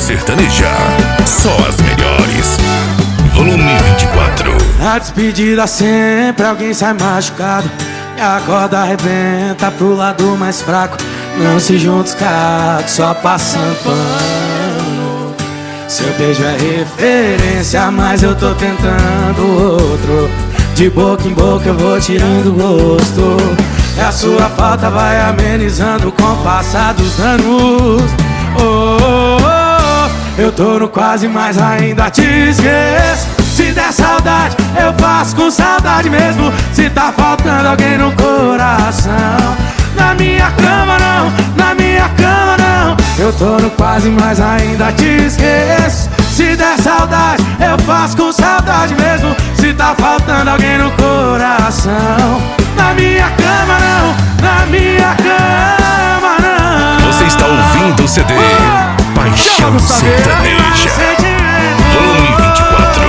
Sertaneja, só as melhores. Volume 24. Na despedida sempre alguém sai machucado e a corda arrebenta pro lado mais fraco. Não se junta os cacos, só passando pano. Seu beijo é referência, mas eu tô tentando outro. De boca em boca eu vou tirando o gosto, e a sua falta vai amenizando com o passar dos anos. Oh, oh, oh, eu tô no quase, mas ainda te esqueço. Se der saudade, eu faço com saudade mesmo. Se tá faltando alguém no coração, na minha cama não, na minha cama não. Eu tô no quase, mas ainda te esqueço. Se der saudade, eu faço com saudade mesmo. Se tá faltando alguém no coração, na minha cama não, na minha cama não. Você está ouvindo o CD Paixão Sertaneja, volume 24.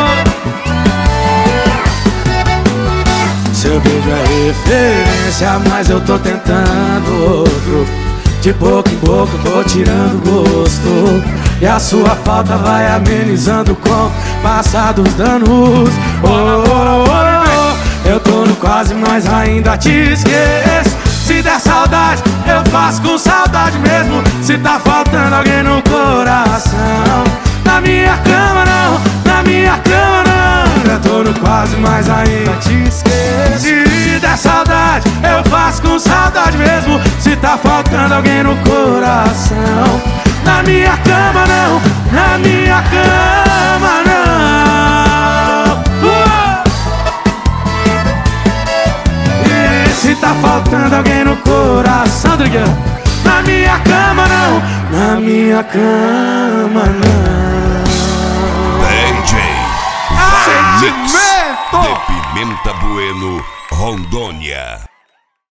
Seu beijo é referência, mas eu tô tentando outro. De boca em boca eu vou tirando gosto, e a sua falta vai amenizando com o passar dos danos. Oh, oh, oh, oh, eu tô no quase, mas ainda te esqueço. Se der saudade, eu faço com saudade mesmo. Se tá faltando alguém no coração, na minha cama não, na minha cama não. Eu tô no quase, mas ainda te esqueço. Se der saudade, eu faço com saudade mesmo. Se tá faltando alguém no coração, na minha cama não, na minha cama não. E se tá faltando alguém no coração, Drigueiro, na minha cama não, na minha cama não. DJ Segmento de Pimenta Bueno, Rondônia.